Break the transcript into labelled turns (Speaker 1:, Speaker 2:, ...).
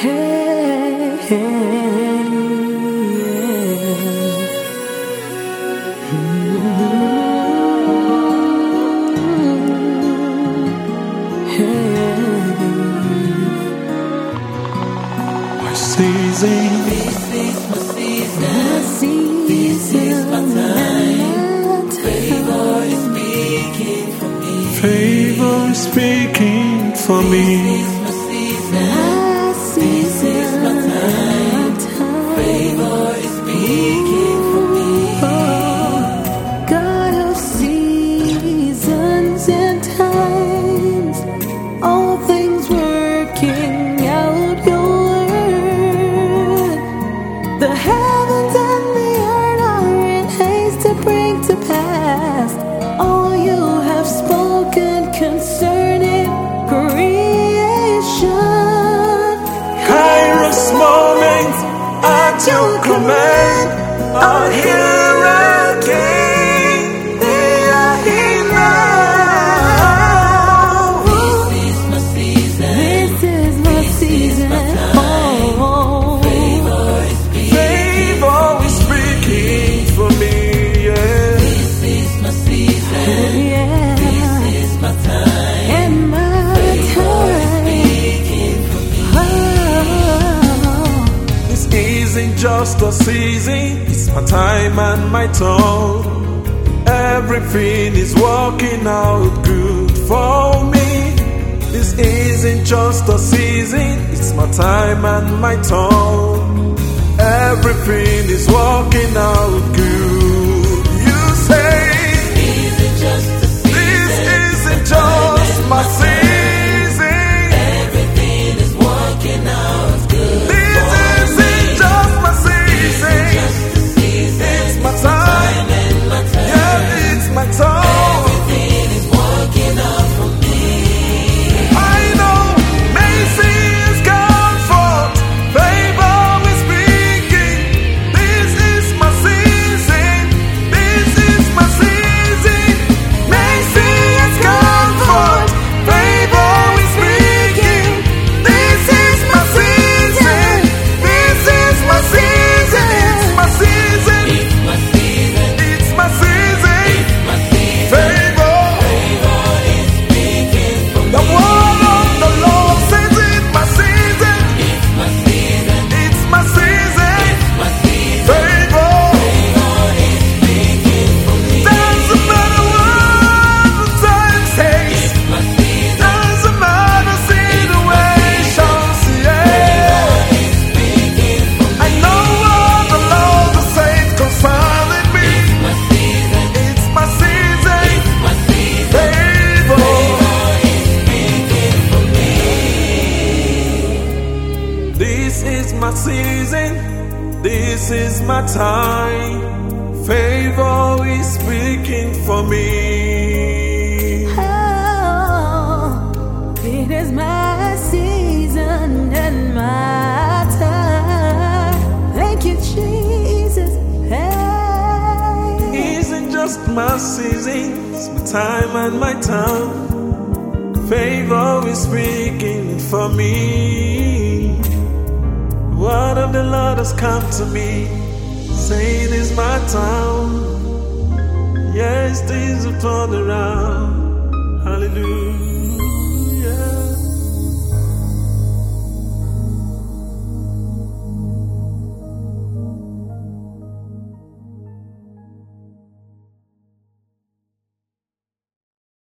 Speaker 1: Hey, hey,
Speaker 2: My season,
Speaker 3: This is my season.
Speaker 1: this
Speaker 3: is my time. Favor is speaking for me.
Speaker 2: favor is speaking for me.
Speaker 3: This is my season. This is my time. Favor is speaking for me.
Speaker 1: God of seasons and times, all things working out your word. The heavens and the earth are in haste to bring to pass all you have spoken concerning creation.
Speaker 2: Kairos moment at your command are here again. They are here now.
Speaker 3: This is my season.
Speaker 1: This is my season. Oh,
Speaker 3: Favor is speaking.
Speaker 2: Favor is speaking for me. Yeah.
Speaker 3: This is my season.
Speaker 1: yeah.
Speaker 3: This is my time.
Speaker 1: And my time.
Speaker 3: Speaking for me.
Speaker 1: Oh,
Speaker 2: This isn't just a season, it's my time and my turn. Everything is working out good for me. This isn't just a season, it's my time and my turn. Everything is working out good. You say,
Speaker 3: Is it just a season?
Speaker 2: this isn't just my season.
Speaker 3: Everything is working out good.
Speaker 2: This isn't just my season.
Speaker 3: Just a season.
Speaker 2: It's my time.
Speaker 3: And my time.
Speaker 2: Yeah, it's my time.
Speaker 3: Everything is working out for me.
Speaker 2: I know mercy is comfort. Favor is speaking. This is my season. This is my season. Mercy is comfort. Favor is speaking. This is my season. This is my season. It's my season.
Speaker 3: It's my season.
Speaker 2: It's my season.
Speaker 3: My season.
Speaker 2: Favor.
Speaker 3: Favor is speaking for
Speaker 2: The
Speaker 3: me.
Speaker 2: word of the Lord says it's my season.
Speaker 3: It's my season.
Speaker 2: It's my season.
Speaker 3: My season.
Speaker 2: Favor.
Speaker 3: Favor is speaking for me.
Speaker 2: Doesn't matter what the time takes.
Speaker 3: It's my season.
Speaker 2: Doesn't matter situations. Yeah.
Speaker 3: Is speaking for me.
Speaker 2: I know what the Lord has said concerning me.
Speaker 3: My season.
Speaker 2: It's my season.
Speaker 3: My season.
Speaker 2: Favor.
Speaker 3: Is speaking for me.
Speaker 2: This is my season. This is my time. Favor is speaking for me.
Speaker 1: oh, it is my season and my time. Thank you, Jesus. Hey.
Speaker 2: It isn't just my season, it's my time and my time. Favor is speaking for me. Word of the Lord has come to me, saying it's my time. Yes, things have turned around. Hallelujah.